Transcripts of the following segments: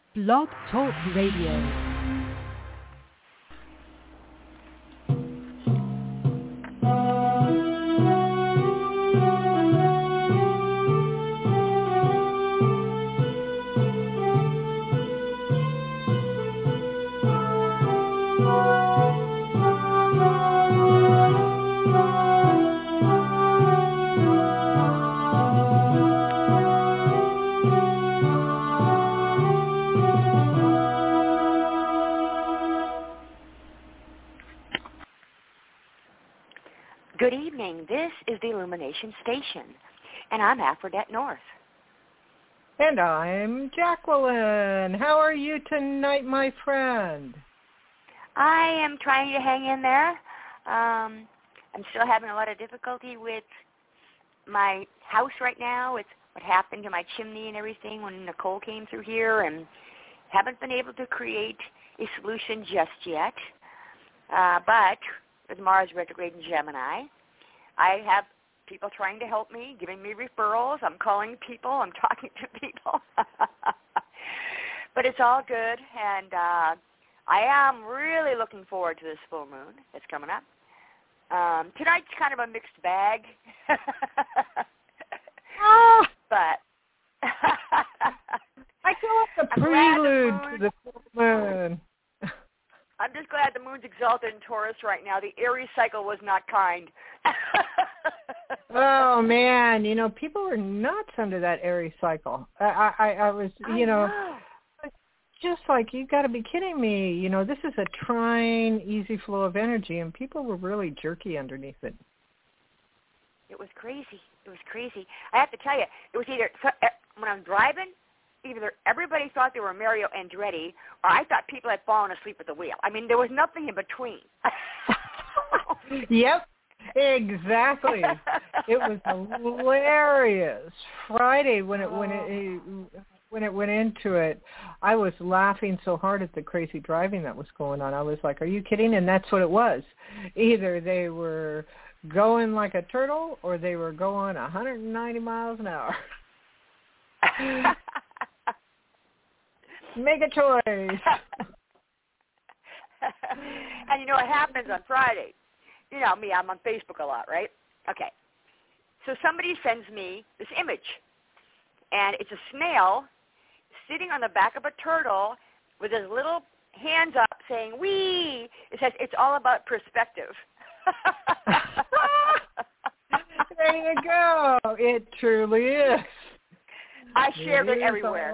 Blog Talk Radio. Good evening. This is the Illumination Station, and I'm Aphrodite North. And I'm Jacqueline. How are you tonight, my friend? I am trying to hang in there. I'm still having a lot of difficulty with my house right now, with what happened to my chimney and everything when Nicole came through here, and haven't been able to create a solution just yet. But with Mars retrograde in Gemini, I have people trying to help me, giving me referrals. I'm calling people. I'm talking to people. But it's all good, and I am really looking forward to this full moon that's coming up. Tonight's kind of a mixed bag. But I feel like the prelude to the full moon. I'm just glad the moon's exalted in Taurus right now. The Aries cycle was not kind. Oh, man. You know, people are nuts under that Aries cycle. I was, you know, just like, you got to be kidding me. You know, this is a trine, easy flow of energy, and people were really jerky underneath it. It was crazy. It was crazy. I have to tell you, it was either, when I'm driving, either everybody thought they were Mario Andretti, or I thought people had fallen asleep at the wheel. I mean, there was nothing in between. Yep, exactly. It was hilarious. Friday when it went into it, I was laughing so hard at the crazy driving that was going on. I was like, "Are you kidding?" And that's what it was. Either they were going like a turtle, or they were going 190 miles an hour. Make a choice. And you know what happens on Friday? You know me, I'm on Facebook a lot, right? Okay. So somebody sends me this image, and it's a snail sitting on the back of a turtle with his little hands up saying, "Wee!" It says, "It's all about perspective." There you go. It truly is. I shared it everywhere.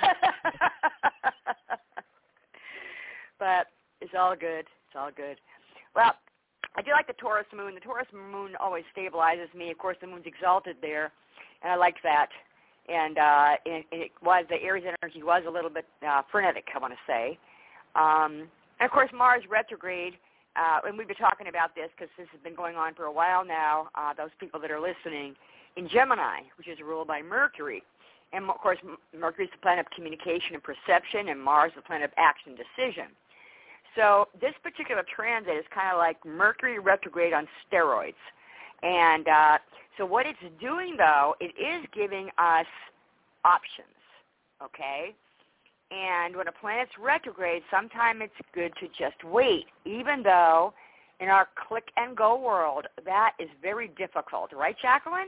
But it's all good. It's all good. Well, I do like the Taurus moon. The Taurus moon always stabilizes me. Of course, the moon's exalted there, and I like that. And it was, the Aries energy was a little bit frenetic, I want to say. And, of course, Mars retrograde, and we've been talking about this because this has been going on for a while now, those people that are listening, in Gemini, which is ruled by Mercury. And, of course, Mercury is the planet of communication and perception, and Mars is the planet of action and decision. So this particular transit is kind of like Mercury retrograde on steroids. And so what it's doing, though, it is giving us options, okay? And when a planet's retrograde, sometimes it's good to just wait, even though in our click-and-go world, that is very difficult. Right, Jacqueline?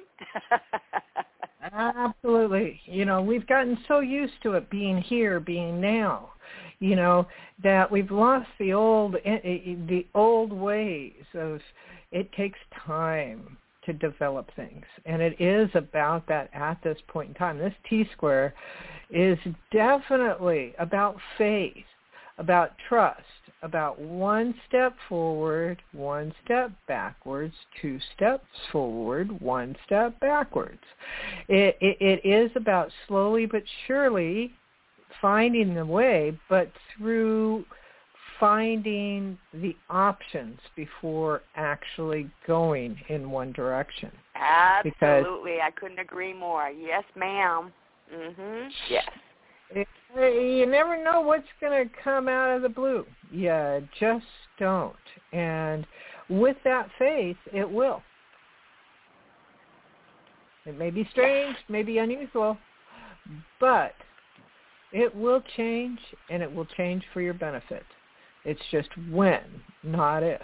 Absolutely. You know, we've gotten so used to it being here, being now, you know, that we've lost the old ways of it takes time to develop things. And it is about that at this point in time. This T-square is definitely about faith, about trust, about one step forward, one step backwards, two steps forward, one step backwards. It is about slowly but surely finding the way, but through finding the options before actually going in one direction. Absolutely. I couldn't agree more. Yes, ma'am. Mm-hmm. Yes. You never know what's going to come out of the blue. You just don't. And with that faith, it will. It may be strange, may be unusual, but It will change, and it will change for your benefit. It's just when, not if.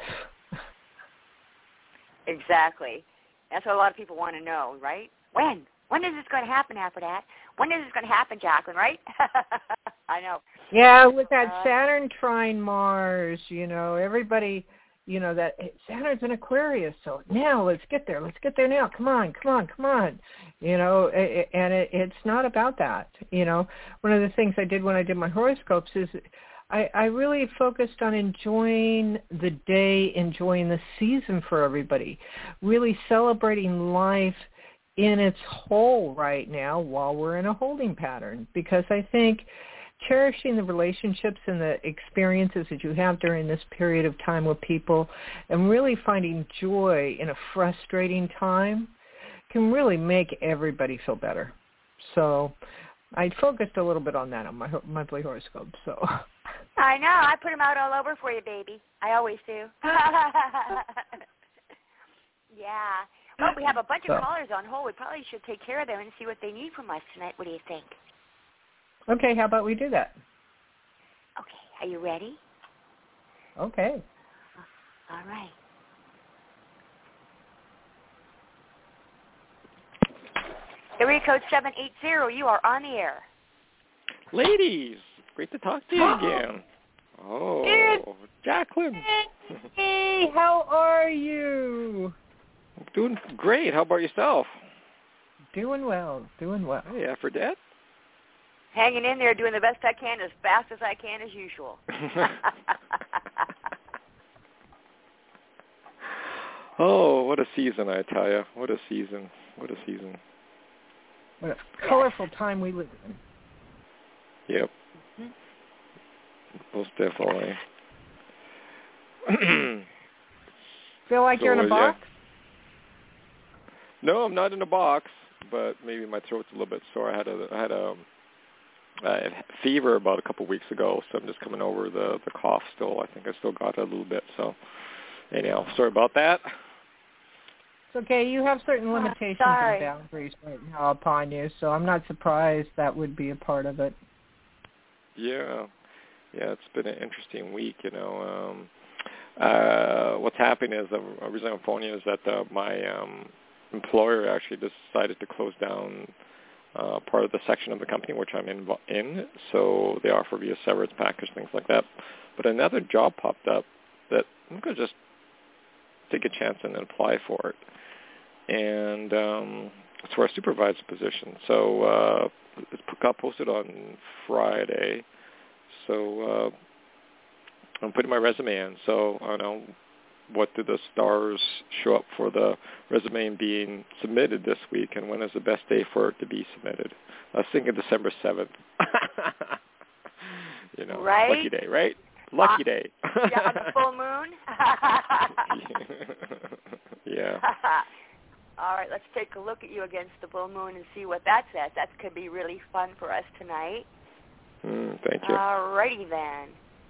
Exactly. That's what a lot of people want to know, right? When? When is this going to happen after that? When is this going to happen, Jacqueline, right? I know. Yeah, with that Saturn trine Mars, everybody, that Saturn's in Aquarius, so now let's get there. Let's get there now. Come on. And it's not about that. One of the things I did when I did my horoscopes is I really focused on enjoying the day, enjoying the season for everybody, really celebrating life in its whole right now while we're in a holding pattern, because I think cherishing the relationships and the experiences that you have during this period of time with people and really finding joy in a frustrating time can really make everybody feel better. So I focused a little bit on that on my monthly horoscope. So I know. I put them out all over for you, baby. I always do. Yeah. Well, we have a bunch of callers on hold. We probably should take care of them and see what they need from us tonight. What do you think? Okay, how about we do that? Okay, are you ready? Okay. All right. Area code 780, you are on the air. Ladies, great to talk to you again. Oh, Jacqueline. Hey, how are you? Doing great. How about yourself? Doing well. Hey, Aphrodite. Hanging in there, doing the best I can, as fast as I can, as usual. Oh, what a season, I tell you. What a season. What a colorful time we live in. Yep. Most definitely. Feel like you're in a box? Yeah. No, I'm not in a box, but maybe my throat's a little bit sore. I had a fever about a couple of weeks ago, so I'm just coming over the cough still. I think I still got it a little bit, so anyhow, sorry about that. It's okay. You have certain limitations and boundaries right now upon you, so I'm not surprised that would be a part of it. Yeah, it's been an interesting week, What's happening is, the reason I'm phoning is that my employer actually decided to close down part of the section of the company which I'm in, so they offer me a severance package, things like that. But another job popped up that I'm going to just take a chance and apply for it. And it's for a supervisor position. So it got posted on Friday. So I'm putting my resume in. So I don't know, what do the stars show up for the resume being submitted this week, and when is the best day for it to be submitted? I was thinking December 7th. Right? Lucky day, right? Lucky day. Yeah, on the full moon? Yeah. All right, let's take a look at you against the full moon and see what that says. That could be really fun for us tonight. Thank you. All righty then.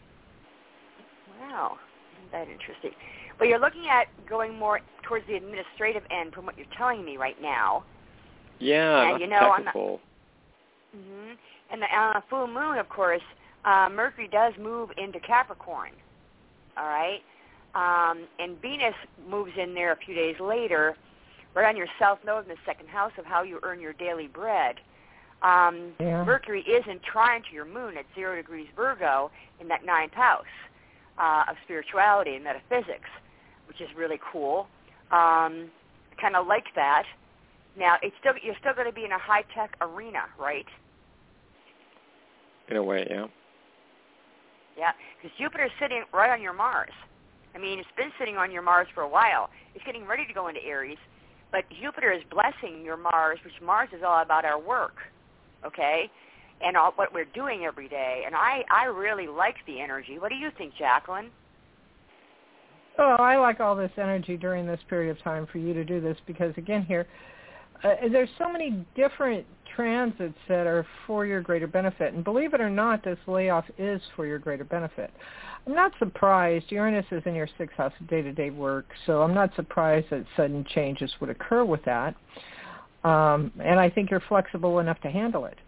Wow, isn't that interesting? But you're looking at going more towards the administrative end from what you're telling me right now. Yeah, and, technical. On the full moon, of course, Mercury does move into Capricorn, all right? And Venus moves in there a few days later, right on your south node in the second house of how you earn your daily bread. Mercury is in trine to your moon at 0 degrees Virgo in that ninth house of spirituality and metaphysics, which is really cool. Kind of like that. Now, you're still going to be in a high-tech arena, right? In a way, yeah. Yeah, because Jupiter's sitting right on your Mars. I mean, it's been sitting on your Mars for a while. It's getting ready to go into Aries, but Jupiter is blessing your Mars, which Mars is all about our work, okay, and all what we're doing every day. And I really like the energy. What do you think, Jacqueline? Oh, I like all this energy during this period of time for you to do this because, again, here, there's so many different transits that are for your greater benefit. And believe it or not, this layoff is for your greater benefit. I'm not surprised. Uranus is in your sixth house of day-to-day work, so I'm not surprised that sudden changes would occur with that. And I think you're flexible enough to handle it.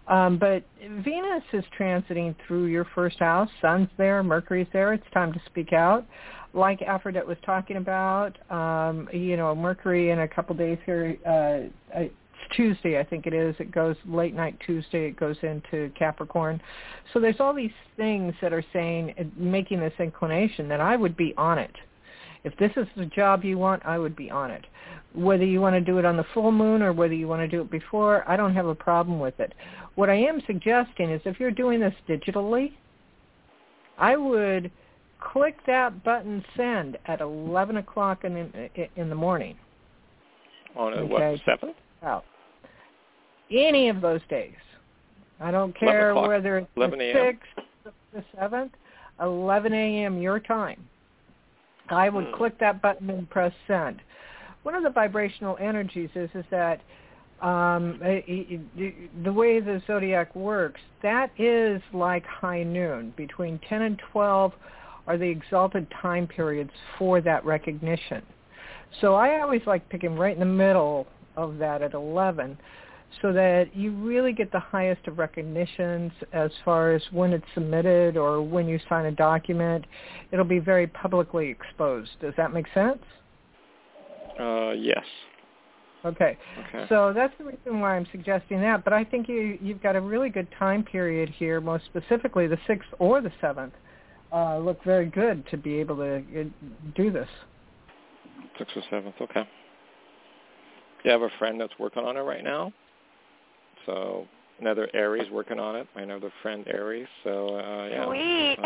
But Venus is transiting through your first house. Sun's there, Mercury's there. It's time to speak out. Like Aphrodite was talking about, Mercury in a couple days here, it's Tuesday, I think it is. It goes late night Tuesday. It goes into Capricorn. So there's all these things that are saying, making this inclination that I would be on it. If this is the job you want, I would be on it. Whether you want to do it on the full moon or whether you want to do it before, I don't have a problem with it. What I am suggesting is if you're doing this digitally, I would click that button send at 11 o'clock in the morning. On what, 7th? Out. Any of those days. I don't care whether it's 11 the a.m. 6th, the 7th, 11 a.m. your time. I would click that button and press send. One of the vibrational energies is that the way the zodiac works, that is like high noon. Between 10 and 12 are the exalted time periods for that recognition. So I always like picking right in the middle of that at 11 so that you really get the highest of recognitions as far as when it's submitted or when you sign a document. It'll be very publicly exposed. Does that make sense? Yes. Okay. So that's the reason why I'm suggesting that. But I think you've got a really good time period here, most specifically the 6th or the 7th. Look very good to be able to do this. 6th or 7th, okay. Yeah, I have a friend that's working on it right now. So another Aries working on it. I know the friend Aries. So yeah. Sweet.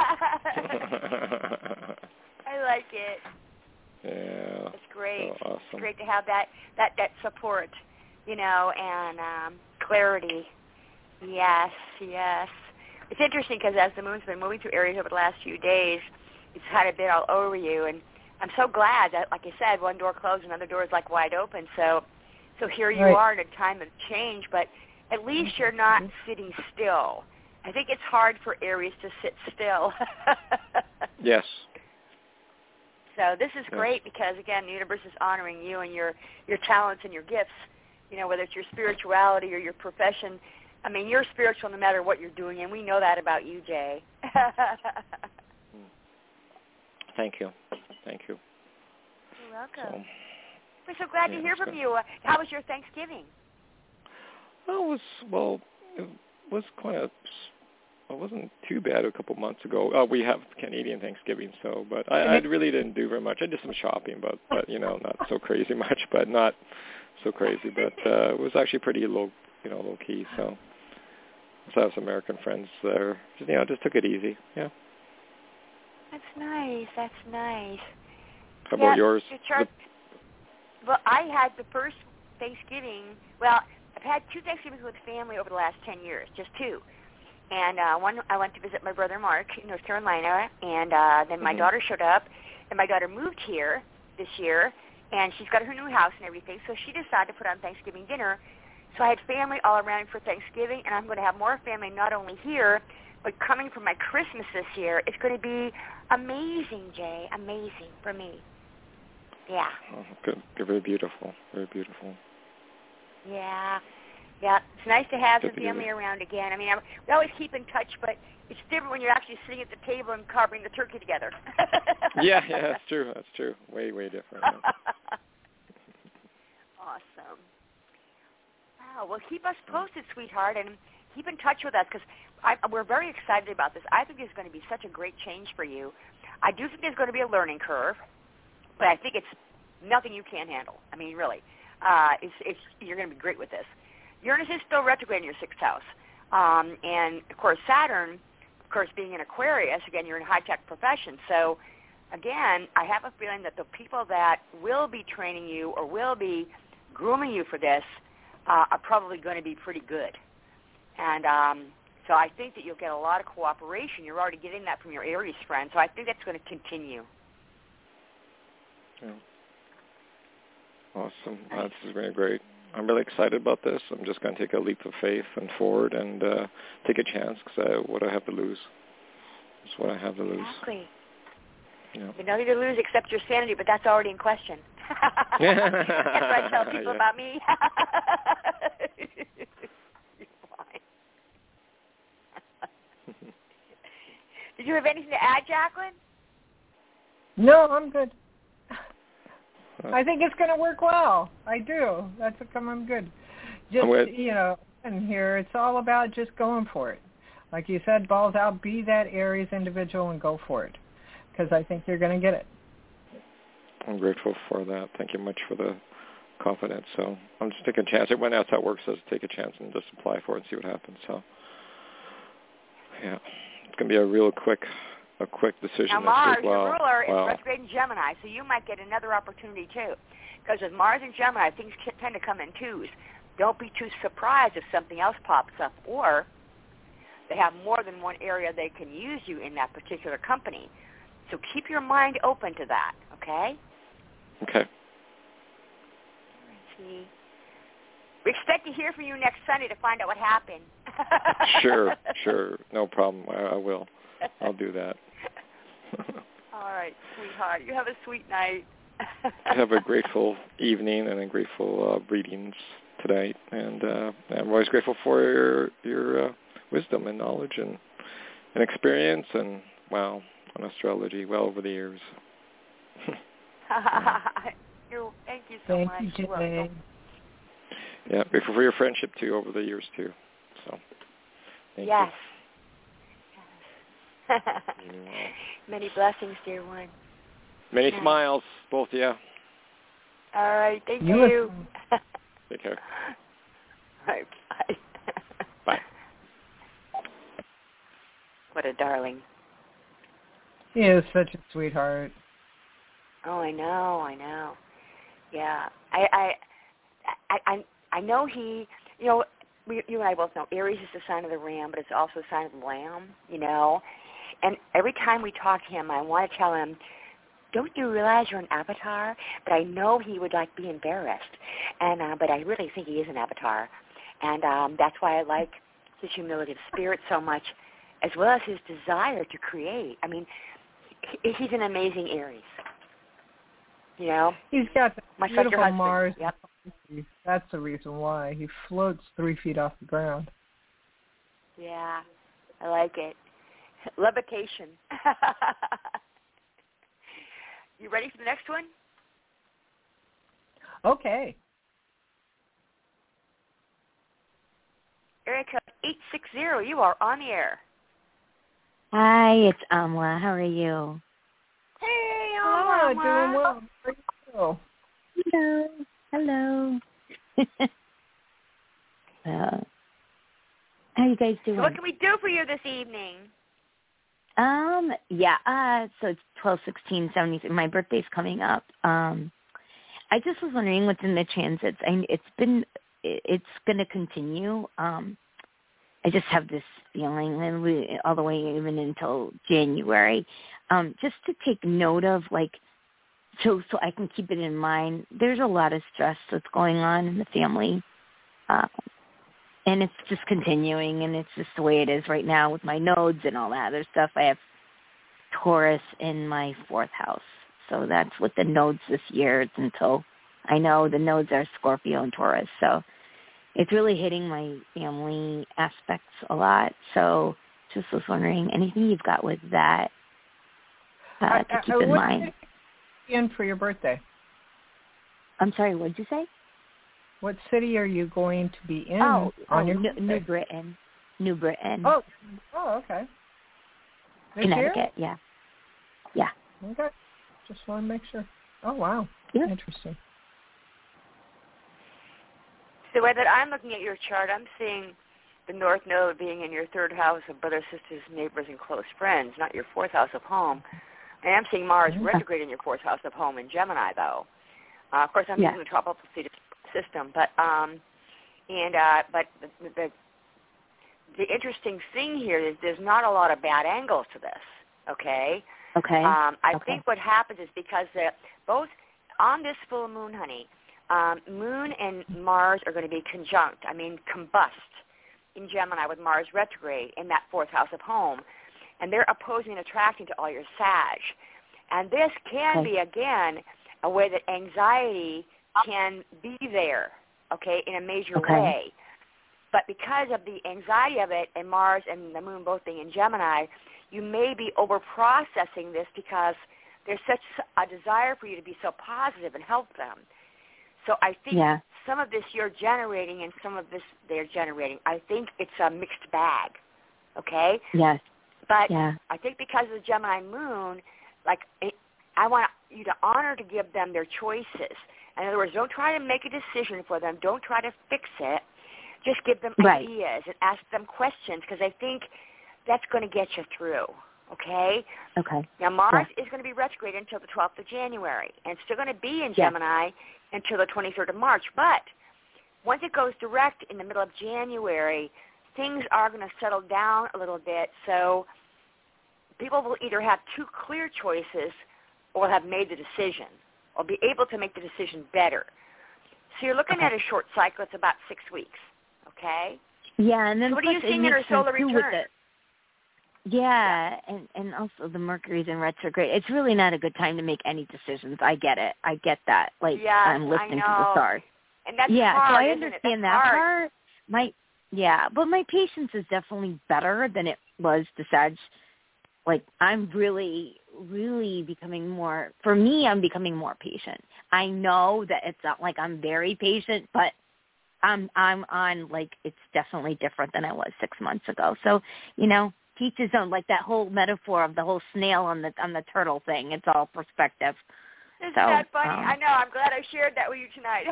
I like it. Yeah. It's great. So awesome. It's great to have that support, and clarity. Yes. It's interesting because as the moon's been moving through Aries over the last few days, it's had a bit all over you, and I'm so glad that, like I said, one door closed, another door is like wide open. So here you are in a time of change, but at least you're not sitting still. I think it's hard for Aries to sit still. Yes. So this is great because, again, the universe is honoring you and your talents and your gifts, whether it's your spirituality or your profession. I mean, you're spiritual no matter what you're doing, and we know that about you, Jay. Thank you. You're welcome. We're so glad to hear from you. How was your Thanksgiving? It wasn't too bad a couple months ago. We have Canadian Thanksgiving, but I really didn't do very much. I did some shopping, but not so crazy much, but not so crazy. But it was actually pretty low key. So I have some American friends there. Just took it easy. Yeah. That's nice. How about yours? Well, I had the first Thanksgiving. Well, I've had 2 Thanksgivings with family over the last 10 years, just 2. And one, I went to visit my brother Mark in North Carolina, and then my daughter showed up, and my daughter moved here this year, and she's got her new house and everything, so she decided to put on Thanksgiving dinner. So I had family all around for Thanksgiving, and I'm going to have more family not only here, but coming for my Christmas this year. It's going to be amazing, Jay, amazing for me. Yeah. Oh, good. Very beautiful. Very beautiful. Yeah. It's nice to have the family around again. I mean, we always keep in touch, but it's different when you're actually sitting at the table and carving the turkey together. Yeah, that's true. Way different. Yeah. Awesome. Wow. Well, keep us posted, sweetheart, and keep in touch with us because we're very excited about this. I think it's going to be such a great change for you. I do think there's going to be a learning curve, but I think it's nothing you can't handle. I mean, really. You're going to be great with this. Uranus is still retrograde in your 6th house. And, of course, Saturn, being in Aquarius, again, you're in a high-tech profession. So, again, I have a feeling that the people that will be training you or will be grooming you for this are probably going to be pretty good. And so I think that you'll get a lot of cooperation. You're already getting that from your Aries friend. So I think that's going to continue. Yeah. Awesome. This is very great. I'm really excited about this. I'm just going to take a leap of faith and forward and take a chance because what I have to lose. That's what I have to lose. Exactly. Yeah. You know, nothing to lose except your sanity, but that's already in question. That's what I tell people about me. You're fine. Did you have anything to add, Jacqueline? No, I'm good. I think it's going to work well. I do. That's I'm good. Just, in here, it's all about just going for it. Like you said, balls out, be that Aries individual and go for it, because I think you're going to get it. I'm grateful for that. Thank you much for the confidence. So I'm just taking a chance. Everyone else at work says take a chance and just apply for it and see what happens. So, yeah, it's going to be a quick decision now, Mars, next week. Wow. your ruler, wow. is retrograde in Gemini, so you might get another opportunity, too. Because with Mars in Gemini, things tend to come in twos. Don't be too surprised if something else pops up, or they have more than one area they can use you in that particular company. So keep your mind open to that, okay? Okay. We expect to hear from you next Sunday to find out what happened. Sure. No problem. I will. I'll do that. All right, sweetheart. You have a sweet night. Have a grateful evening and a grateful readings tonight. And I'm always grateful for your wisdom and knowledge and experience and, wow, on astrology well over the years. Thank you so much. Thank you, Jay. Yeah, grateful for your friendship, too, over the years, too. So, thank you. Many blessings, dear one. Many smiles, both of you. All right, thank you. Take care. All right, bye. Bye. What a darling. He is such a sweetheart. Oh, I know. Yeah, I know he. You and I both know Aries is the sign of the Ram, but it's also a sign of the Lamb. And every time we talk to him, I want to tell him, don't you realize you're an avatar? But I know he would be embarrassed, but I really think he is an avatar, and that's why I like his humility of spirit so much, as well as his desire to create. I mean, he's an amazing Aries. He's got much beautiful like your husband. Mars. Yep. That's the reason why he floats 3 feet off the ground. Yeah, I like it. Levitation. You ready for the next one? Okay. Area code 860. You are on the air. Hi, it's Amla. How are you? Hey, Amla. Doing well. How are you? Hello. How are you guys doing? So what can we do for you this evening? So it's 12/16/73. My birthday's coming up. I just was wondering what's in the transits. It's going to continue. I just have this feeling, and all the way even until January, just to take note of, so I can keep it in mind. There's a lot of stress that's going on in the family, and it's just continuing, and it's just the way it is right now with my nodes and all that other stuff. I have Taurus in my 4th house, so that's with the nodes this year. It's until I know the nodes are Scorpio and Taurus, so it's really hitting my family aspects a lot. So just was wondering, anything you've got with that to keep in mind. In for your birthday? I'm sorry, what did you say? What city are you going to be in on your birthday? New Britain. New Britain. Oh, okay. This Connecticut, year? Yeah. Okay. Just want to make sure. Oh, wow. Yeah. Interesting. The way that I'm looking at your chart, I'm seeing the North Node being in your 3rd house of brothers, sisters, neighbors, and close friends, not your 4th house of home. I am seeing Mars retrograde in your 4th house of home in Gemini, though. Of course, I'm using the tropical system, but the interesting thing here is there's not a lot of bad angles to this. Okay. Okay. I think what happens is because both on this full moon, honey, Moon and Mars are going to be conjunct. Combust in Gemini with Mars retrograde in that 4th house of home. And they're opposing and attracting to all your Sag. And this can be, again, a way that anxiety can be there, in a major way. But because of the anxiety of it, and Mars and the Moon both being in Gemini, you may be over-processing this because there's such a desire for you to be so positive and help them. So I think some of this you're generating and some of this they're generating. I think it's a mixed bag, okay? Yes. But I think because of the Gemini Moon, I want you to honor to give them their choices. In other words, don't try to make a decision for them. Don't try to fix it. Just give them ideas and ask them questions because I think that's going to get you through, okay? Okay. Now, Mars is going to be retrograde until the 12th of January, and it's still going to be in Gemini until the 23rd of March. But once it goes direct in the middle of January, things are going to settle down a little bit. So people will either have two clear choices or have made the decision or be able to make the decision better. So you're looking at a short cycle. It's about 6 weeks, okay? Yeah, and then so what are you seeing in her solar return? Yeah, and also the Mercury's in retrograde. It's really not a good time to make any decisions. I get it. I get that. I'm listening to the stars. And that's hard, so I understand that part. But my patience is definitely better than it was to Sag. I'm really, really becoming more, for me, I'm becoming more patient. I know that it's not like I'm very patient, but I'm on, it's definitely different than I was 6 months ago. So, teach his own, that whole metaphor of the whole snail on the turtle thing. It's all perspective. Isn't that funny? I know. I'm glad I shared that with you tonight.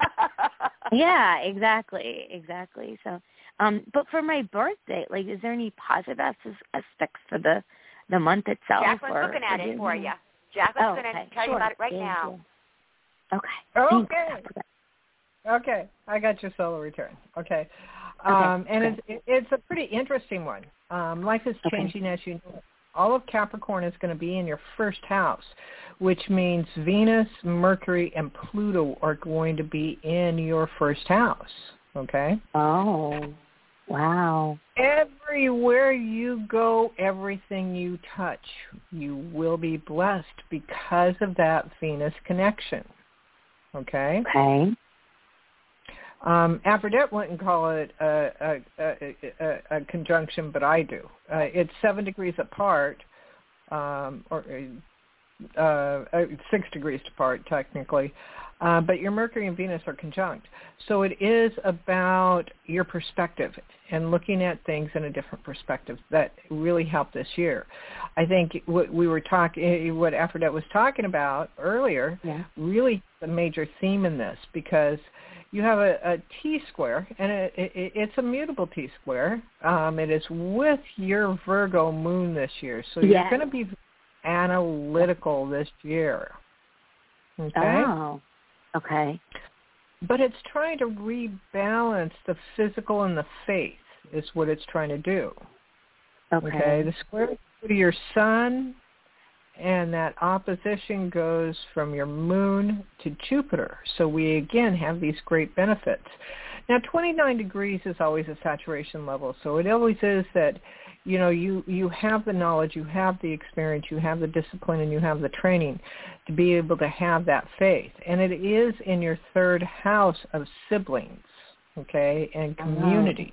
Yeah, exactly. So, but for my birthday, is there any positive aspects for the month itself? Jacqueline's looking at it for you. Jacqueline's going to tell you about it right now. Okay. Okay. I got your solar return. Okay. And it's a pretty interesting one. Life is changing as you know. All of Capricorn is going to be in your first house, which means Venus, Mercury, and Pluto are going to be in your first house. Okay? Oh, wow. Everywhere you go, everything you touch, you will be blessed because of that Venus connection. Okay? Okay. Aphrodite wouldn't call it a conjunction, but I do. It's 7 degrees apart, or 6 degrees apart, technically. But your Mercury and Venus are conjunct. So it is about your perspective and looking at things in a different perspective that really helped this year. I think what Aphrodite was talking about earlier really is a major theme in this because you have a T-square, and it's a mutable T-square. It is with your Virgo moon this year. So you're going to be analytical this year. Okay? Oh, okay. But it's trying to rebalance the physical and the faith is what it's trying to do. Okay? The square to your sun, and that opposition goes from your moon to Jupiter. So we, again, have these great benefits. Now, 29 degrees is always a saturation level. So it always is that, you have the knowledge, you have the experience, you have the discipline, and you have the training to be able to have that faith. And it is in your third house of siblings, okay, and community.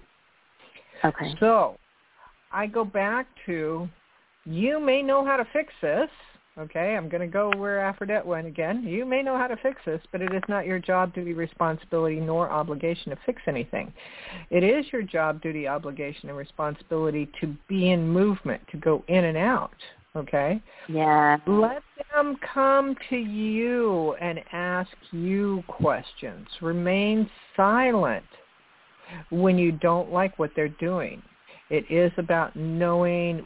Okay. So I go back to, you may know how to fix this, okay? I'm going to go where Aphrodite went again. You may know how to fix this, but it is not your job, duty, responsibility, nor obligation to fix anything. It is your job, duty, obligation, and responsibility to be in movement, to go in and out, okay? Yeah. Let them come to you and ask you questions. Remain silent when you don't like what they're doing. It is about knowing,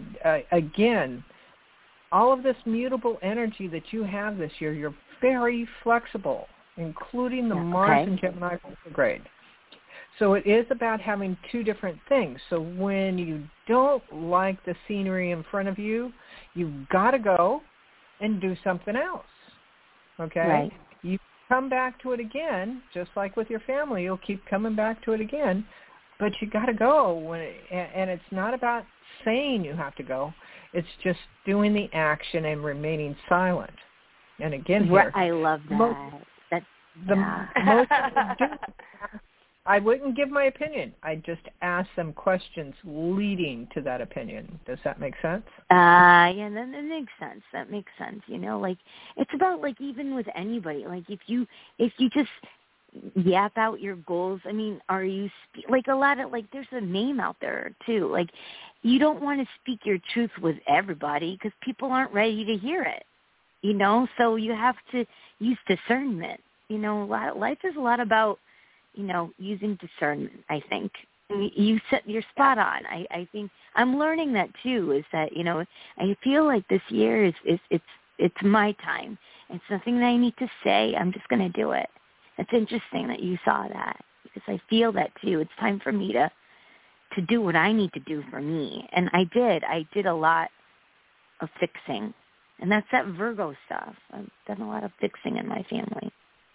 again, all of this mutable energy that you have this year. You're very flexible, including the Mars and Gemini retrograde. So it is about having two different things. So when you don't like the scenery in front of you, you've got to go and do something else, okay? Right. You come back to it again, just like with your family. You'll keep coming back to it again. But you got to go, and it's not about saying you have to go. It's just doing the action and remaining silent. And again, here, I love that. most I wouldn't give my opinion. I'd just ask them questions leading to that opinion. Does that make sense? Yeah, that makes sense. That makes sense. You know, like it's about like even with anybody, like if you just yap out your goals, I mean, are you like a lot of like there's a name out there too. Like you don't want to speak your truth with everybody because people aren't ready to hear it. You know, so you have to use discernment. You know, life is a lot about, you know, using discernment, I think. You're spot on. I think I'm learning that too, is that, you know, I feel like this year it's my time. It's nothing that I need to say. I'm just going to do it. It's interesting that you saw that because I feel that too. It's time for me to do what I need to do for me. And I did a lot of fixing. And that's that Virgo stuff. I've done a lot of fixing in my family.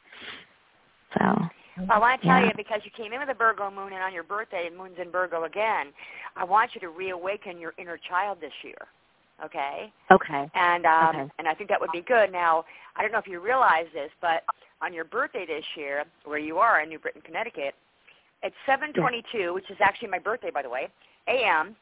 So, well, I want to tell you, because you came in with a Virgo moon, and on your birthday, the moon's in Virgo again, I want you to reawaken your inner child this year, okay? Okay. And and I think that would be good. Now, I don't know if you realize this, but on your birthday this year, where you are in New Britain, Connecticut, at 7:22, which is actually my birthday, by the way, a.m.,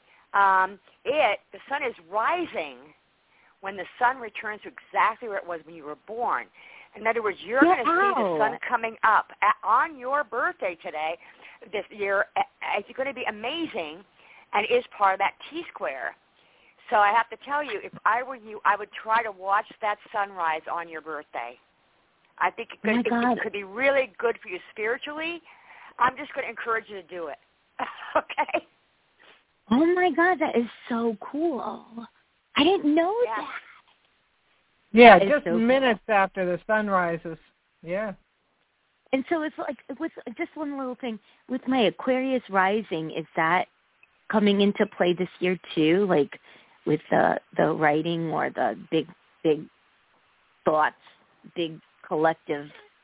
the sun is rising when the sun returns to exactly where it was when you were born. In other words, you're going to see the sun coming up on your birthday today. This year, it's going to be amazing, and is part of that T-square. So I have to tell you, if I were you, I would try to watch that sunrise on your birthday. I think it could be really good for you spiritually. I'm just going to encourage you to do it. Okay? Oh, my God, that is so cool. I didn't know that. Yeah, just minutes after the sun rises. Yeah. And so it's like, with just one little thing, with my Aquarius rising, is that coming into play this year too? Like with the writing or the big thoughts, big collective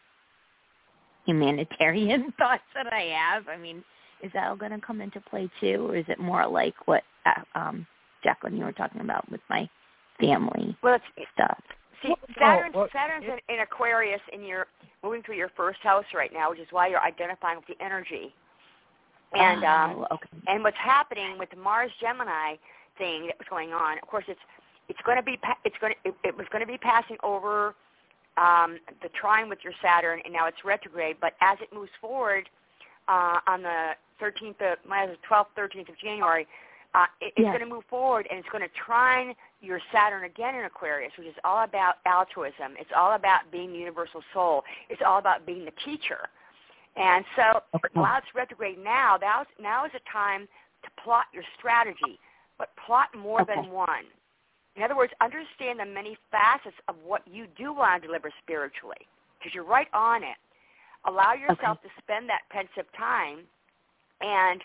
humanitarian thoughts that I have? I mean, is that all going to come into play too? Or is it more like what Jacqueline, you were talking about with my family stuff? See, Saturn's in Aquarius, and you're moving through your first house right now, which is why you're identifying with the energy. And and what's happening with the Mars Gemini thing that was going on? Of course, it was going to be passing over the trine with your Saturn, and now it's retrograde. But as it moves forward on the 12th, 13th of January. It's going to move forward, and it's going to trine your Saturn again in Aquarius, which is all about altruism. It's all about being the universal soul. It's all about being the teacher. And so while it's retrograde now is a time to plot your strategy, but plot more than one. In other words, understand the many facets of what you do want to deliver spiritually, because you're right on it. Allow yourself to spend that pensive time, and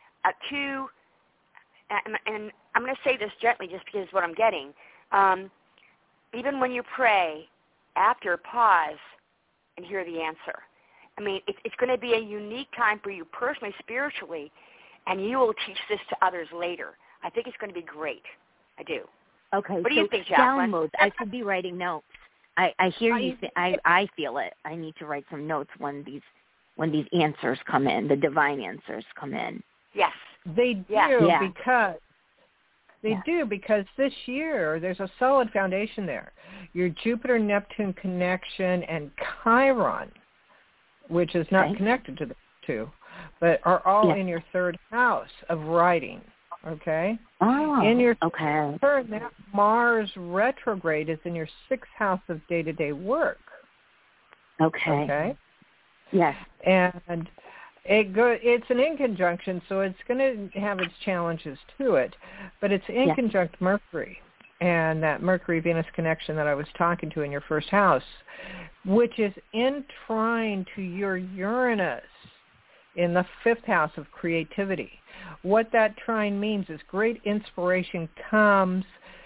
and I'm going to say this gently just because it's what I'm getting. Even when you pray, after, pause and hear the answer. I mean, it's going to be a unique time for you personally, spiritually, and you will teach this to others later. I think it's going to be great. I do. Okay. What do you think, Jacqueline? Downloads. I should be writing notes. I hear you. I feel it. I need to write some notes when these answers come in, the divine answers come in. Yes. They do because this year there's a solid foundation there. Your Jupiter-Neptune connection and Chiron, which is not connected to the two, but are all in your third house of writing. Okay? Oh, in your third, that Mars retrograde is in your sixth house of day-to-day work. Okay. Yes. And it's an inconjunction, so it's going to have its challenges to it, but it's inconjunct Mercury, and that Mercury-Venus connection that I was talking to in your first house, which is in trine to your Uranus in the fifth house of creativity. What that trine means is great inspiration comes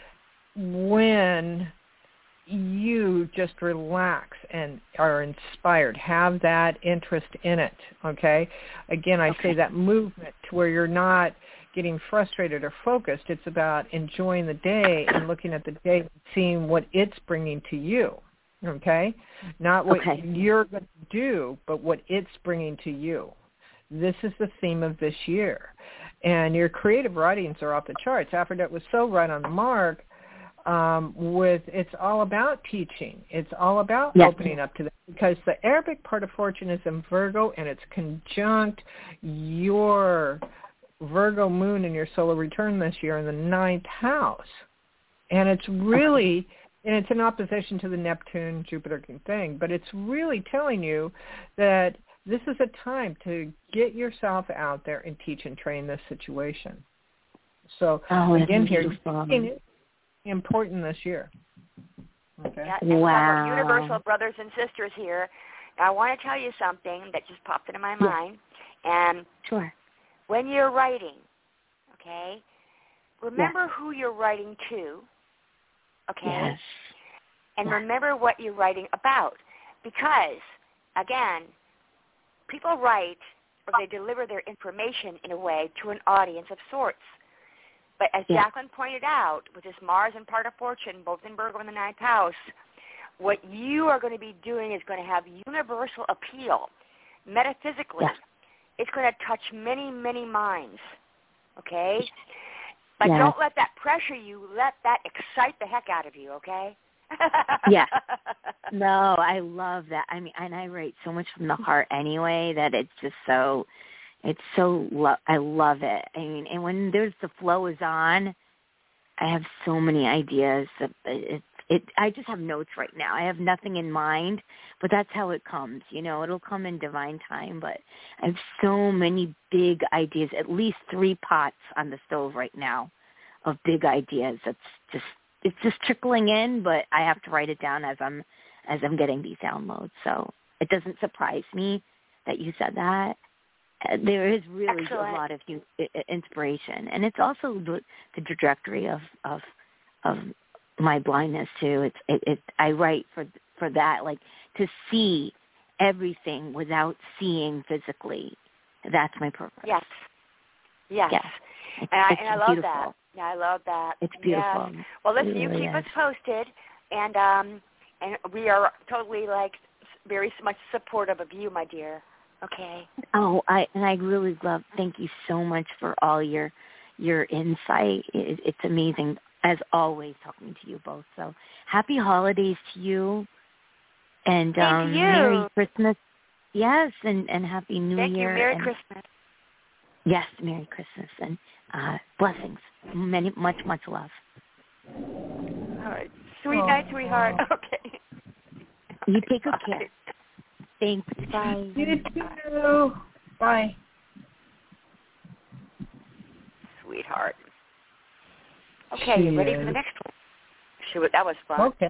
when you just relax and are inspired. Have that interest in it, okay? Again, I say that movement to where you're not getting frustrated or focused. It's about enjoying the day and looking at the day and seeing what it's bringing to you, okay? Not what you're going to do, but what it's bringing to you. this is the theme of this year. And your creative writings are off the charts. Aphrodite was so right on the mark with it's all about teaching. It's all about opening up to them, because the Arabic part of fortune is in Virgo, and it's conjunct your Virgo moon and your solar return this year in the 9th house. And it's really, and it's in opposition to the Neptune, Jupiter thing, but it's really telling you that this is a time to get yourself out there and teach and train this situation. So again, here, it's important this year. Okay. Yeah, and wow. Universal brothers and sisters here. I want to tell you something that just popped into my mind. And when you're writing, okay, remember who you're writing to, okay? Yes. And remember what you're writing about. Because, again, people write or they deliver their information in a way to an audience of sorts. But as Jacqueline pointed out, with this Mars and part of fortune, both in Virgo and the 9th house, what you are going to be doing is going to have universal appeal. Metaphysically, it's going to touch many, many minds, okay? But don't let that pressure you. Let that excite the heck out of you, okay? No, I love that. I mean, and I write so much from the heart anyway that it's just so, I love it. I mean, and when the flow is on, I have so many ideas. I just have notes right now. I have nothing in mind, but that's how it comes. You know, it'll come in divine time, but I have so many big ideas, at least 3 pots on the stove right now of big ideas. It's just trickling in, but I have to write it down as I'm getting these downloads. So it doesn't surprise me that you said that. There is really a lot of inspiration, and it's also the trajectory of my blindness too. I write for that, like to see everything without seeing physically. That's my purpose. Yes. And I love that. Yeah, I love that. It's beautiful. Yes. Well, listen, you keep us posted, and we are totally very much supportive of you, my dear. Okay. Oh, I really love. Thank you so much for all your insight. It's amazing, as always, talking to you both. So happy holidays to you, and Merry Christmas. Yes, and Happy New Year. Thank you. Merry Christmas. Yes, Merry Christmas and blessings. Much love. All right. Sweet night, sweetheart. Okay. You take good care. Thanks. Bye. You too. Bye. Sweetheart. Okay, you ready for the next one? That was fun. Okay.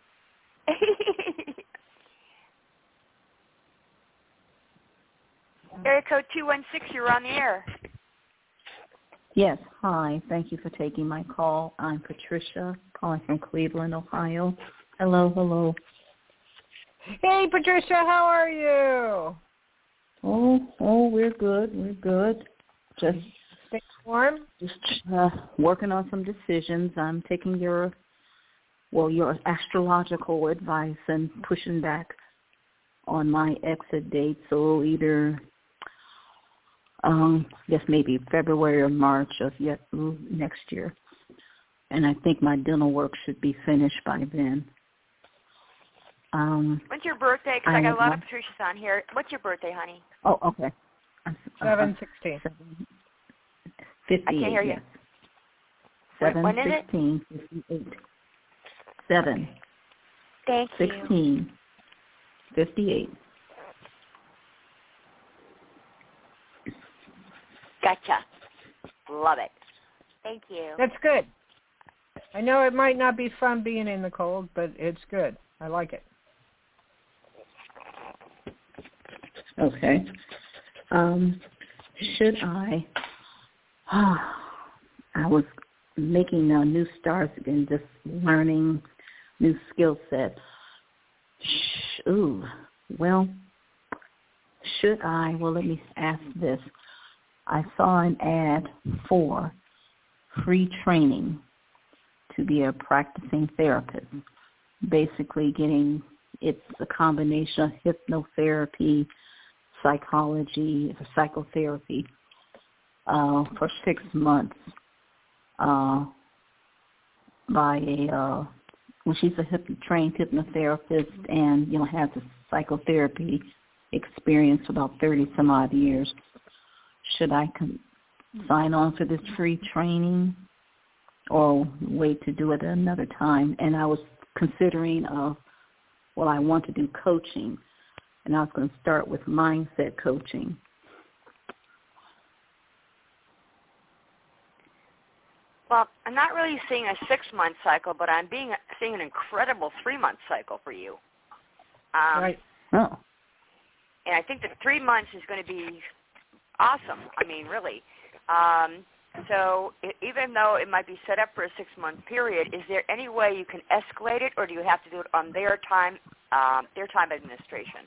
Area code 216, you're on the air. Yes, hi. Thank you for taking my call. I'm Patricia, calling from Cleveland, Ohio. Hello. Hey, Patricia, how are you? Oh, we're good. Just stay warm. Just working on some decisions. I'm taking your astrological advice and pushing back on my exit date. So either, guess maybe February or March of next year. And I think my dental work should be finished by then. When's your birthday? Because I got a lot of Patricia's on here. What's your birthday, honey? Oh, okay. 7/16. 58. I can't hear you. Yes. When is it? 7/16/58. 7. Thank you. 16/58. Gotcha. Love it. Thank you. That's good. I know it might not be fun being in the cold, but it's good. I like it. Okay. Should I was making new starts and just learning new skill sets. Should I? Well, let me ask this. I saw an ad for free training to be a practicing therapist. Basically it's a combination of hypnotherapy, psychology, for psychotherapy for 6 months by a well, she's a trained hypnotherapist and, has a psychotherapy experience for about 30 some odd years. Should I sign on for this free training or wait to do it at another time? And I was considering, I want to do coaching, and I was going to start with mindset coaching. Well, I'm not really seeing a 6-month cycle, but I'm seeing an incredible 3-month cycle for you. Right. Oh. And I think that 3 months is going to be awesome. I mean, really. So even though it might be set up for a 6-month period, is there any way you can escalate it, or do you have to do it on their time administration?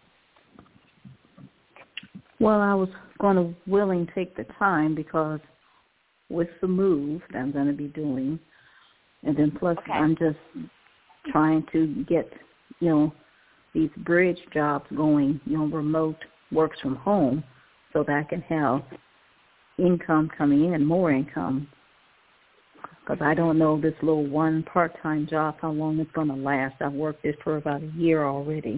Well, I was going to willing take the time because with the move that I'm going to be doing, and then plus I'm just trying to get, these bridge jobs going, remote works from home, so that I can have income coming in, more income, because I don't know this little one part-time job, how long it's going to last. I've worked it for about a year already.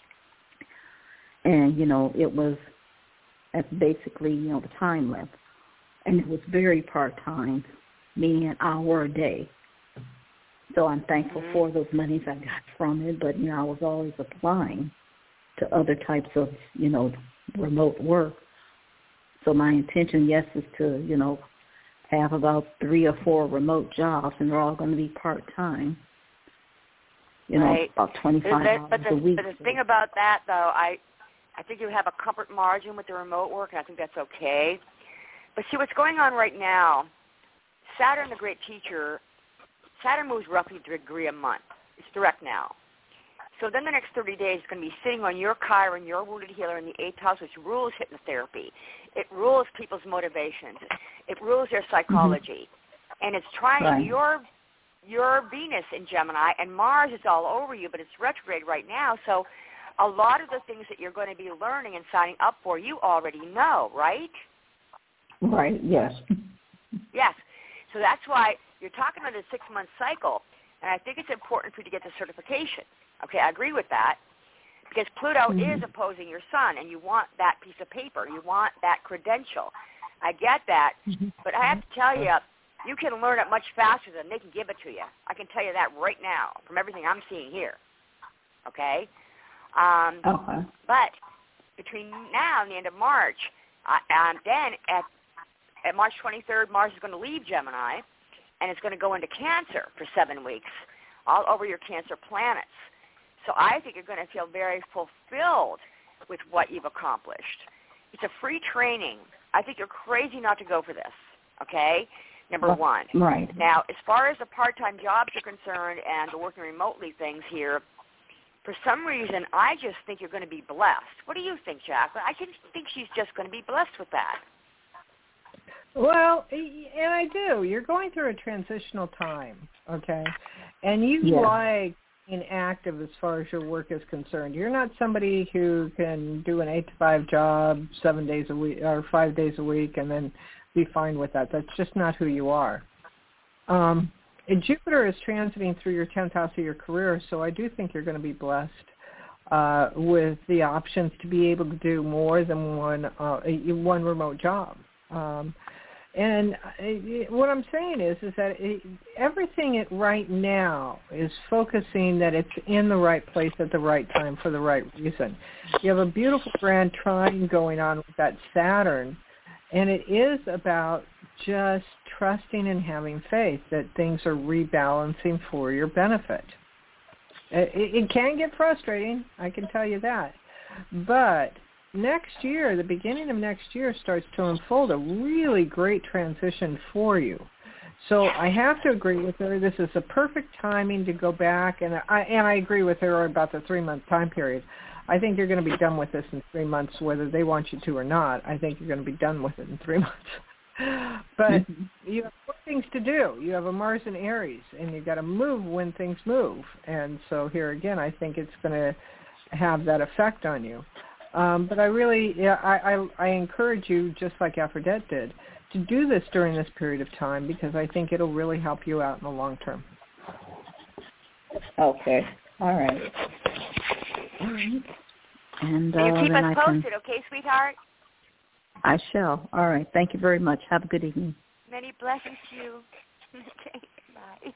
And, it was at basically, the time length. And it was very part-time, meaning an hour a day. So I'm thankful for those monies I got from it, but, I was always applying to other types of, remote work. So my intention, yes, is to, have about 3 or 4 remote jobs, and they're all going to be part-time, right. About 25 hours a week. But the thing about that, though, I think you have a comfort margin with the remote work, and I think that's okay. But see, what's going on right now, Saturn, the great teacher, Saturn moves roughly a degree a month. It's direct now. So then the next 30 days is going to be sitting on your Chiron, your wounded healer in the 8th house, which rules hypnotherapy. It rules people's motivations. It rules their psychology. And it's trying your Venus in Gemini, and Mars is all over you, but it's retrograde right now. So a lot of the things that you're going to be learning and signing up for, you already know, right? Right, yes. Yes. So that's why you're talking about a 6-month cycle, and I think it's important for you to get the certification. Okay, I agree with that, because Pluto is opposing your sun, and you want that piece of paper. You want that credential. I get that, but I have to tell you, you can learn it much faster than they can give it to you. I can tell you that right now from everything I'm seeing here. Okay? But between now and the end of March, then at March 23rd, Mars is going to leave Gemini, and it's going to go into Cancer for 7 weeks, all over your Cancer planets. So I think you're going to feel very fulfilled with what you've accomplished. It's a free training. I think you're crazy not to go for this, okay? Number one. Right. Now, as far as the part-time jobs are concerned and the working remotely things here, for some reason, I just think you're going to be blessed. What do you think, Jacqueline? I just think she's just going to be blessed with that. Well, and I do. You're going through a transitional time, okay? And you like being active as far as your work is concerned. You're not somebody who can do an 8-to-5 job 7 days a week or 5 days a week and then be fine with that. That's just not who you are. And Jupiter is transiting through your 10th house of your career, so I do think you're going to be blessed with the options to be able to do more than one remote job. And what I'm saying is that everything right now is focusing that it's in the right place at the right time for the right reason. You have a beautiful grand trine going on with that Saturn, and it is about just trusting and having faith that things are rebalancing for your benefit. It can get frustrating, I can tell you that. But next year, the beginning of next year, starts to unfold a really great transition for you. So I have to agree with her. This is a perfect timing to go back, and I agree with her about the 3-month time period. I think you're going to be done with this in 3 months, whether they want you to or not. I think you're going to be done with it in 3 months. But you have 4 things to do. You have a Mars in Aries, and you've got to move when things move. And so here again, I think it's going to have that effect on you. But I really, I encourage you, just like Aphrodite did, to do this during this period of time because I think it'll really help you out in the long term. Okay. All right. All right. And you keep then us posted, okay, sweetheart? I shall. All right. Thank you very much. Have a good evening. Many blessings to you. Okay, bye.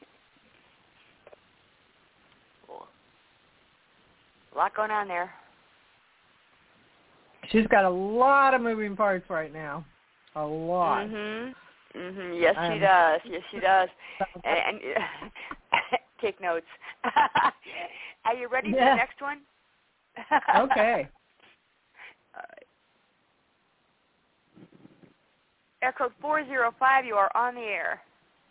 Cool. A lot going on there. She's got a lot of moving parts right now. A lot. Yes, she does. Yes, she does. And take notes. Are you ready for the next one? Okay. All right. Air code 405, you are on the air.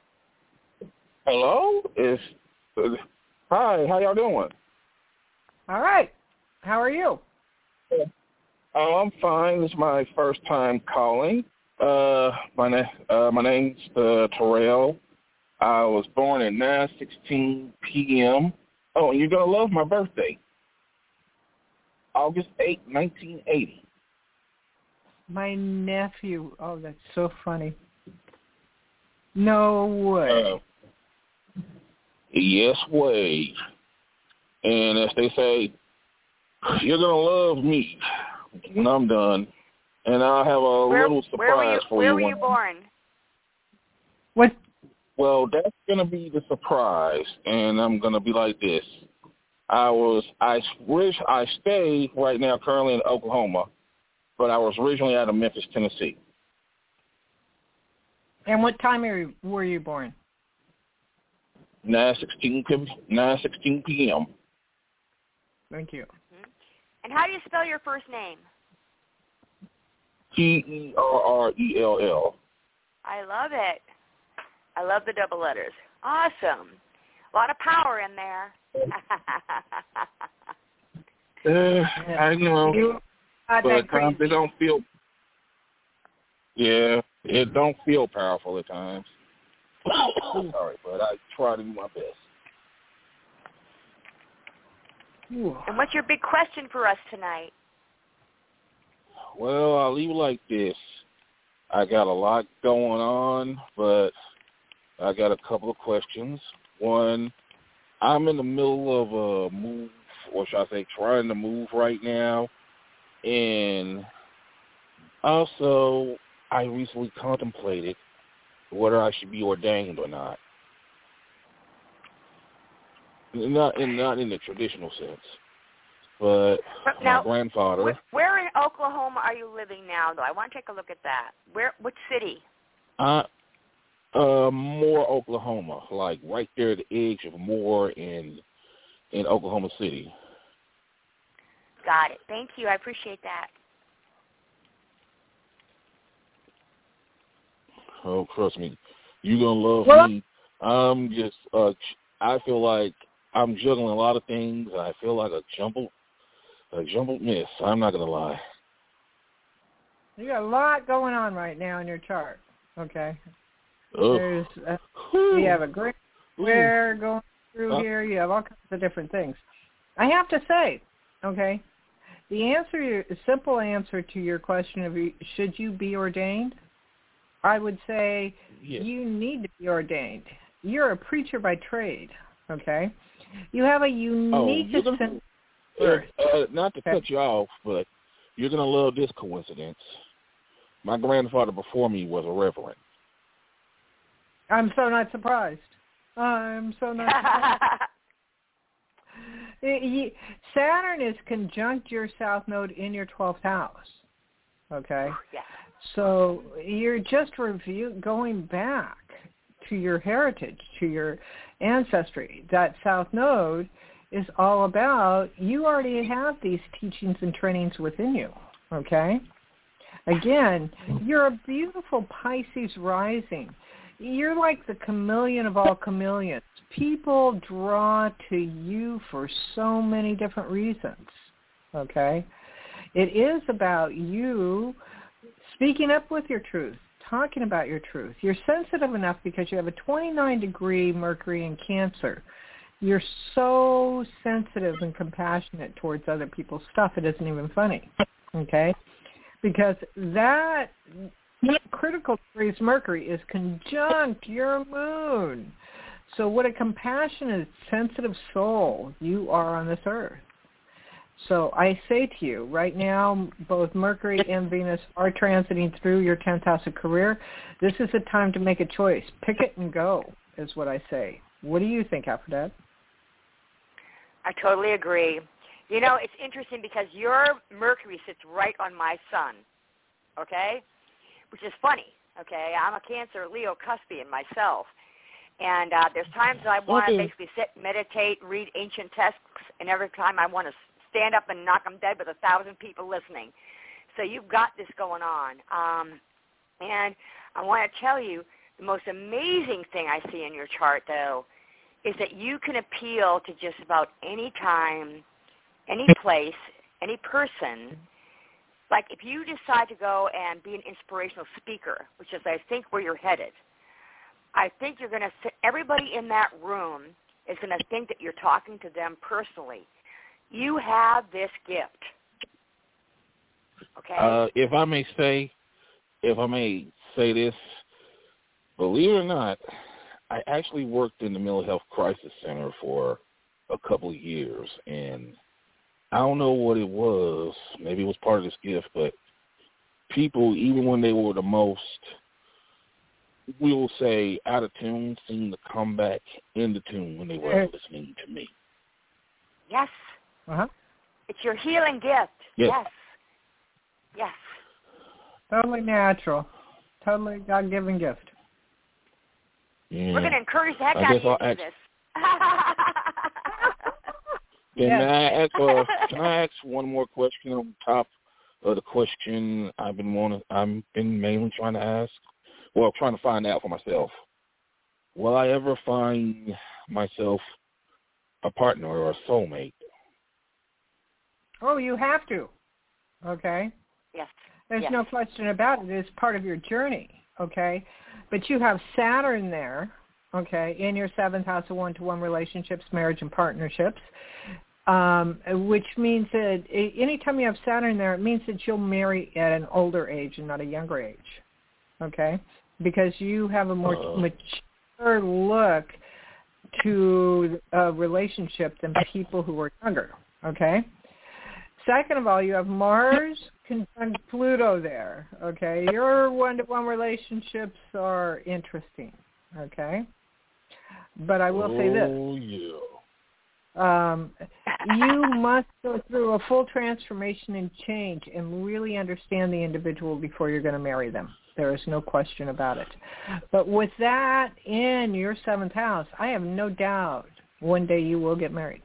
Hello? Hi, how y'all doing? All right. How are you? I'm fine. This is my first time calling. My name's Terrell. I was born at 9:16 p.m. Oh, and you're going to love my birthday. August 8, 1980. My nephew. Oh, that's so funny. No way. Yes way. And as they say, you're going to love me when I'm done. And I'll have a little surprise for you. Where were you born? What? Well, that's going to be the surprise, and I'm going to be like this. I stay right now currently in Oklahoma, but I was originally out of Memphis, Tennessee. And what time were you born? 9:16 p.m. Thank you. And how do you spell your first name? Terrell. I love it. I love the double letters. Awesome. A lot of power in there. I know. But at times it don't feel. Yeah, it don't feel powerful at times. Sorry, but I try to do my best. And what's your big question for us tonight? Well, I'll leave it like this. I got a lot going on, but I got a couple of questions. One, I'm in the middle of a move, or should I say trying to move right now. And also, I recently contemplated whether I should be ordained or not. Not in the traditional sense, but now, my grandfather. Where in Oklahoma are you living now, though? I want to take a look at that. Which city? Moore, Oklahoma, like right there at the edge of Moore in Oklahoma City. Got it. Thank you. I appreciate that. Oh, trust me, you're gonna love me. I'm just, I feel like I'm juggling a lot of things. I feel like a jumbled mess. I'm not gonna lie. You got a lot going on right now in your chart. Okay. Ugh. You have a great square going through here. You have all kinds of different things. I have to say, okay, the simple answer to your question of should you be ordained, I would say you need to be ordained. You're a preacher by trade, okay? You have a unique sense. Not to cut you off, but you're going to love this coincidence. My grandfather before me was a reverend. I'm so not surprised. Saturn is conjunct your south node in your 12th house, okay? Yeah. So you're just going back to your heritage, to your ancestry. That south node is all about, you already have these teachings and trainings within you, okay? Again, you're a beautiful Pisces rising. You're like the chameleon of all chameleons. People draw to you for so many different reasons, okay? It is about you speaking up with your truth, talking about your truth. You're sensitive enough because you have a 29-degree Mercury in Cancer. You're so sensitive and compassionate towards other people's stuff, it isn't even funny, okay? Because that critical degrees Mercury is conjunct your moon. So what a compassionate, sensitive soul you are on this earth. So I say to you, right now, both Mercury and Venus are transiting through your 10th house of career. This is the time to make a choice. Pick it and go, is what I say. What do you think, Aphrodite? I totally agree. You know, it's interesting because your Mercury sits right on my sun, okay, which is funny, okay? I'm a Cancer, Leo, Cuspian myself. And there's times I want to basically sit, meditate, read ancient texts, and every time I want to stand up and knock them dead with 1,000 people listening. So you've got this going on. And I want to tell you, the most amazing thing I see in your chart, though, is that you can appeal to just about any time, any place, any person. Like if you decide to go and be an inspirational speaker, which is I think where you're headed, I think you're going to everybody in that room is going to think that you're talking to them personally. You have this gift. Okay? If I may say this, believe it or not, I actually worked in the mental health crisis center for a couple of years, and I don't know what it was. Maybe it was part of this gift, but people, even when they were the most, we will say, out of tune, seem to come back into tune when they were listening to me. Yes. Uh-huh. It's your healing gift. Yes. Yes. Totally natural. Totally God-given gift. Yeah. We're going to encourage the heck out of you to do this. Can I ask one more question on top of the question I've been mainly trying to ask? Well, trying to find out for myself. Will I ever find myself a partner or a soulmate? Oh, you have to. Okay? Yes. There's no question about it. It's part of your journey. Okay? But you have Saturn there, okay, in your 7th house of one-to-one relationships, marriage, and partnerships, which means that anytime you have Saturn there, it means that you'll marry at an older age and not a younger age, okay, because you have a more mature look to a relationship than people who are younger, okay? Second of all, you have Mars conjunct Pluto there, okay? Your one-to-one relationships are interesting, okay? But I will say this. Oh, yeah. You must go through a full transformation and change and really understand the individual before you're going to marry them. There is no question about it. But with that in your 7th house, I have no doubt one day you will get married.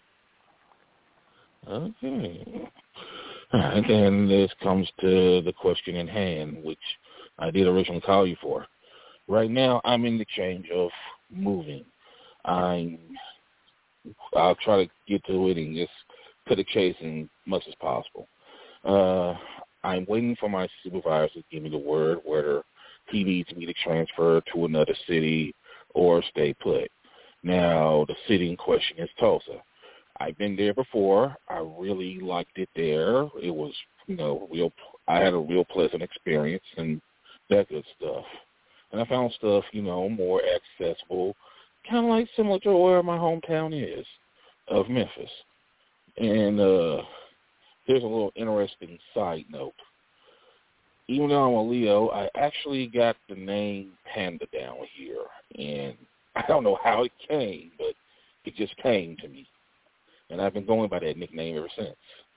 Okay. And then this comes to the question in hand, which I did originally call you for. Right now, I'm in the change of moving. I'll try to get to it and just cut a chase as much as possible. I'm waiting for my supervisor to give me the word whether he needs me to transfer to another city or stay put. Now, the city in question is Tulsa. I've been there before. I really liked it there. It was, I had a real pleasant experience and that good stuff. And I found stuff, more accessible, kind of like similar to where my hometown is of Memphis. And here's a little interesting side note. Even though I'm a Leo, I actually got the name Panda down here. And I don't know how it came, but it just came to me. And I've been going by that nickname ever since.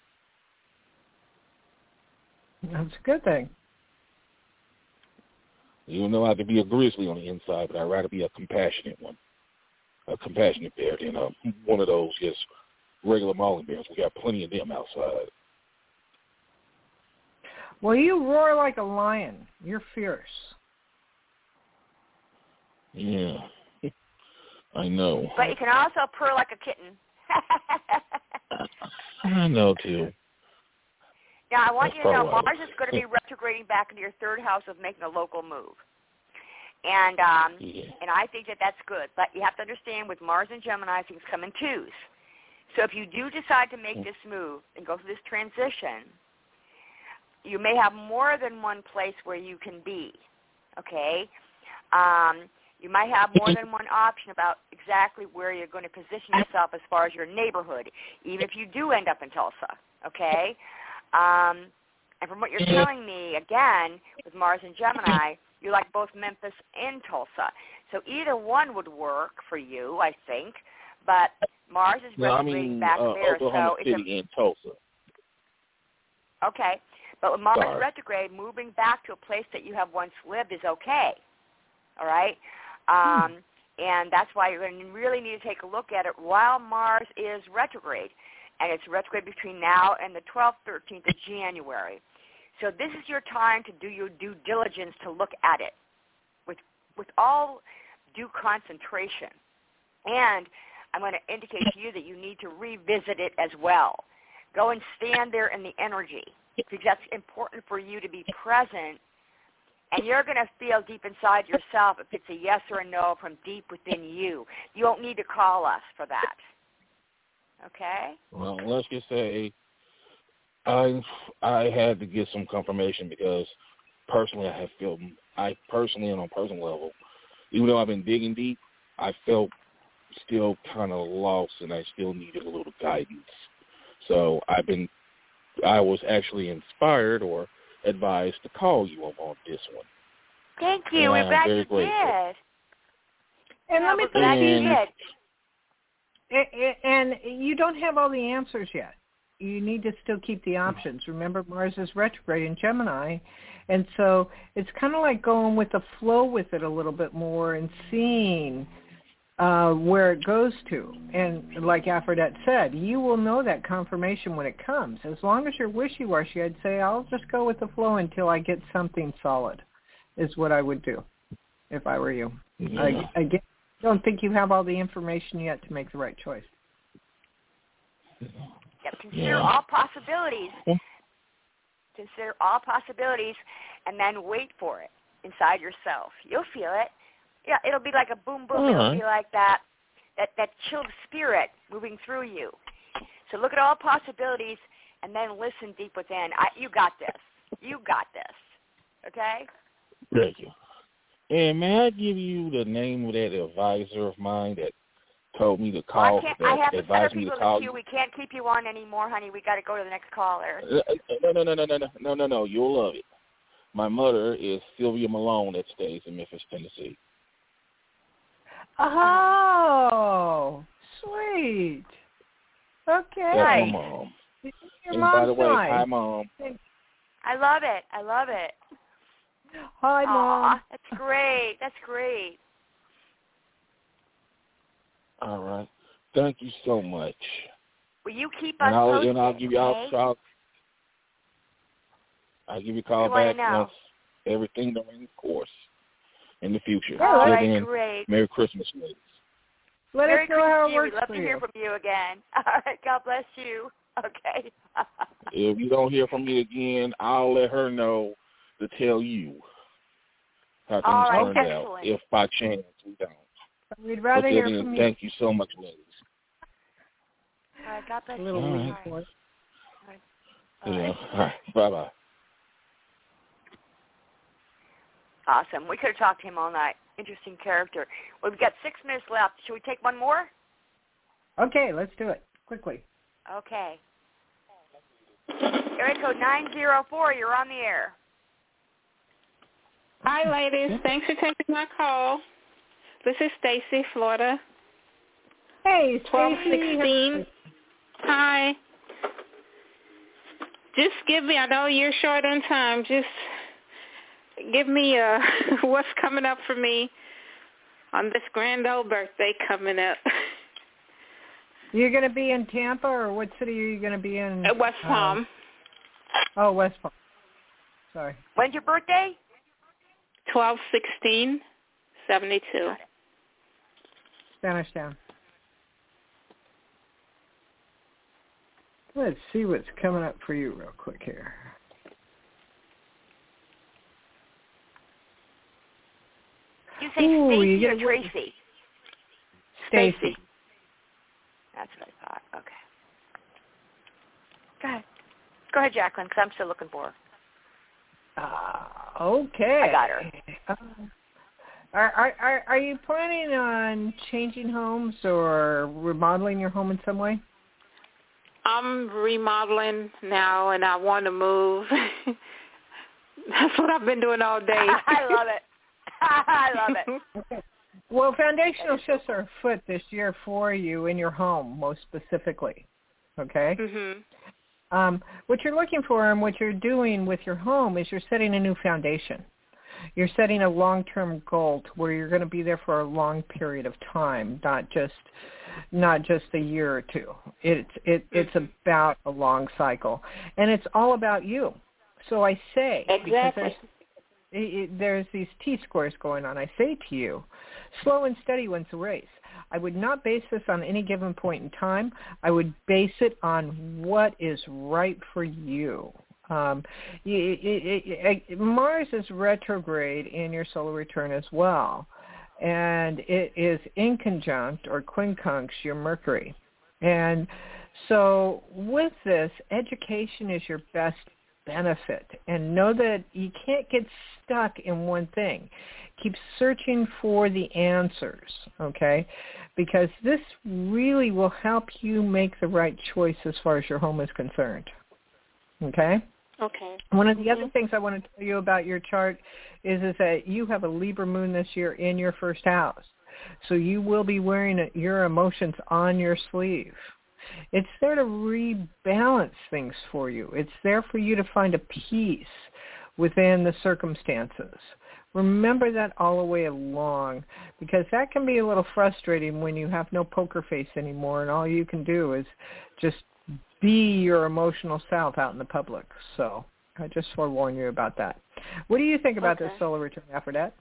That's a good thing. Even though I could be a grizzly on the inside, but I'd rather be a compassionate one. A compassionate bear than one of those just regular mauling bears. We got plenty of them outside. Well, you roar like a lion. You're fierce. Yeah. I know. But you can also purr like a kitten. I know, too. Now, I want you to know Mars is going to be retrograding back into your 3rd house of making a local move. And and I think that that's good. But you have to understand with Mars and Gemini, things come in twos. So if you do decide to make this move and go through this transition, you may have more than one place where you can be, okay? You might have more than one option about exactly where you're going to position yourself as far as your neighborhood, even if you do end up in Tulsa, okay? And from what you're telling me, again, with Mars and Gemini, you like both Memphis and Tulsa. So either one would work for you, I think, but Mars is retrograding back there. Oklahoma so City and Tulsa. Okay. But with Mars retrograde, moving back to a place that you have once lived is okay, all right? And that's why you're going to really need to take a look at it while Mars is retrograde. And it's retrograde between now and the 12th, 13th of January. So this is your time to do your due diligence to look at it with all due concentration. And I'm going to indicate to you that you need to revisit it as well. Go and stand there in the energy, because that's important for you to be present. And you're going to feel deep inside yourself if it's a yes or a no from deep within you. You don't need to call us for that. Okay? Well, let's just say I had to get some confirmation because personally I personally and on a personal level, even though I've been digging deep, I felt still kind of lost and I still needed a little guidance. So I was actually inspired or advised to call you on this one. Thank you. We're glad you did. And let me tell you, and you don't have all the answers yet. You need to still keep the options. Remember, Mars is retrograde in Gemini, and so it's kind of like going with the flow with it a little bit more and seeing where it goes to. And like Aphrodite said, you will know that confirmation when it comes. As long as you're wishy-washy, I'd say I'll just go with the flow until I get something solid is what I would do if I were you. Yeah. I don't think you have all the information yet to make the right choice. Yep, consider all possibilities. Consider all possibilities and then wait for it inside yourself. You'll feel it. Yeah, it'll be like a boom, boom. It'll be like that chilled spirit moving through you. So look at all possibilities and then listen deep within. You got this. You got this. Okay? Thank you. And may I give you the name of that advisor of mine that told me to call? I have to set people in the queue. We can't keep you on anymore, honey. We got to go to the next caller. No. You'll love it. My mother is Sylvia Malone that stays in Memphis, Tennessee. Oh, sweet. Okay. That's my mom. And by the way, hi, Mom. I love it. I love it. Hi, Mom. That's great. That's great. All right. Thank you so much. Will you keep us posted? And I'll give you I'll give you a call back once everything is in course in the future. All right, great. Merry Christmas, ladies. Let us know how it works We'd love to hear from you again. All right, God bless you. Okay. If you don't hear from me again, I'll let her know to tell you how things turned out, if by chance we don't. We'd rather hear from you. Thank you so much, ladies. All right, God bless you. All right. Bye-bye. Awesome. We could have talked to him all night. Interesting character. Well, we've got 6 minutes left. Should we take one more? Okay, let's do it quickly. Okay. Area code 904, you're on the air. Hi, ladies. Thanks for taking my call. This is Stacy, Florida. Hey, 1216. Hi. Just give me, I know you're short on time, just give me what's coming up for me on this grand old birthday coming up. You're going to be in Tampa, or what city are you going to be in? West Palm. West Palm. Sorry. When's your birthday? 12/16/72. Spanish Town. Let's see what's coming up for you real quick here. say Stacy or Tracy? Stacy. That's what I thought. Okay. Go ahead, Jacqueline, because I'm still looking for her. Okay. I got her. Are you planning on changing homes or remodeling your home in some way? I'm remodeling now, and I want to move. That's what I've been doing all day. I love it. I love it. Okay. Well, foundational shifts are afoot this year for you in your home, most specifically. Okay? Mhm. What you're looking for and what you're doing with your home is you're setting a new foundation. You're setting a long-term goal to where you're going to be there for a long period of time, not just a year or two. It's about a long cycle, and it's all about you. So I say, exactly. because there's these T-scores going on, I say to you, slow and steady wins the race. I would not base this on any given point in time. I would base it on what is right for you. Mars is retrograde in your solar return as well, and it is in conjunct or quincunx your Mercury. And so with this, education is your best benefit, and know that you can't get stuck in one thing. Keep searching for the answers, okay? Because this really will help you make the right choice as far as your home is concerned, okay? Okay. One of the other things I want to tell you about your chart is that you have a Libra moon this year in your first house. So you will be wearing your emotions on your sleeve. It's there to rebalance things for you. It's there for you to find a peace within the circumstances. Remember that all the way along, because that can be a little frustrating when you have no poker face anymore and all you can do is just be your emotional self out in the public. So I just forewarn you about that. What do you think about this solar return, Aphrodite?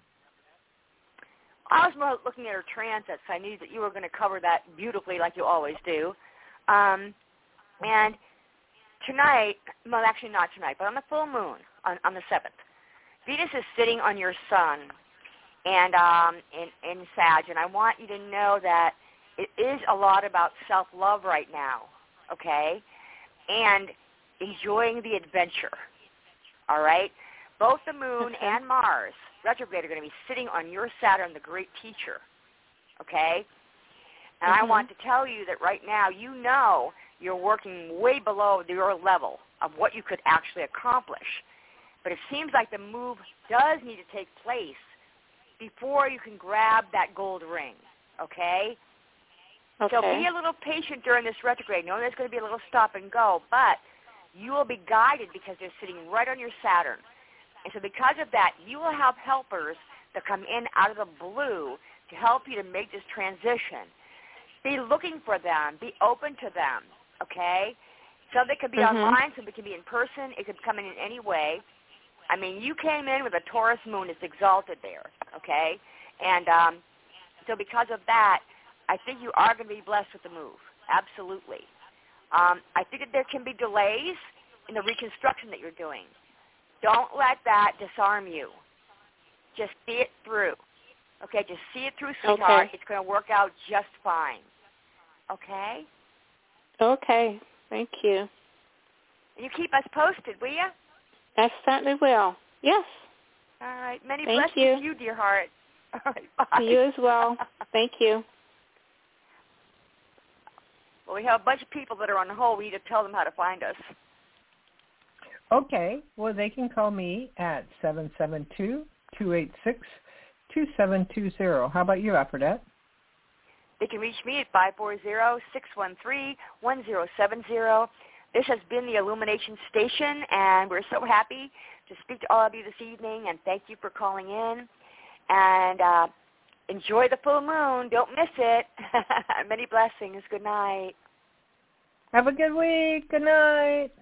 I was more looking at her transits. I knew that you were going to cover that beautifully like you always do. And tonight, well, actually not tonight, but on the full moon, on the 7th, Venus is sitting on your sun and in Sag, and I want you to know that it is a lot about self-love right now, okay, and enjoying the adventure, all right? Both the moon and Mars, retrograde, are going to be sitting on your Saturn, the great teacher, okay? And I want to tell you that right now you know you're working way below your level of what you could actually accomplish. But it seems like the move does need to take place before you can grab that gold ring, okay? So be a little patient during this retrograde. Know there's going to be a little stop and go, but you will be guided because they're sitting right on your Saturn. And so because of that, you will have helpers that come in out of the blue to help you to make this transition. Be looking for them. Be open to them, okay? So they could be online, so they could be in person. It could come in any way. I mean, you came in with a Taurus moon. It's exalted there, okay? And so because of that, I think you are going to be blessed with the move, absolutely. I think that there can be delays in the reconstruction that you're doing. Don't let that disarm you. Just see it through, okay? Just see it through, sweetheart. It's going to work out just fine, okay? Okay, thank you. And you keep us posted, will you? I certainly will. Yes. All right. Many Thank blessings to you, dear heart. All right, bye. You as well. Thank you. Well, we have a bunch of people that are on hold. We need to tell them how to find us. Okay. Well, they can call me at 772-286-2720. How about you, Aphrodite? They can reach me at 540-613-1070. This has been the Illumination Station, and we're so happy to speak to all of you this evening, and thank you for calling in. And enjoy the full moon. Don't miss it. Many blessings. Good night. Have a good week. Good night.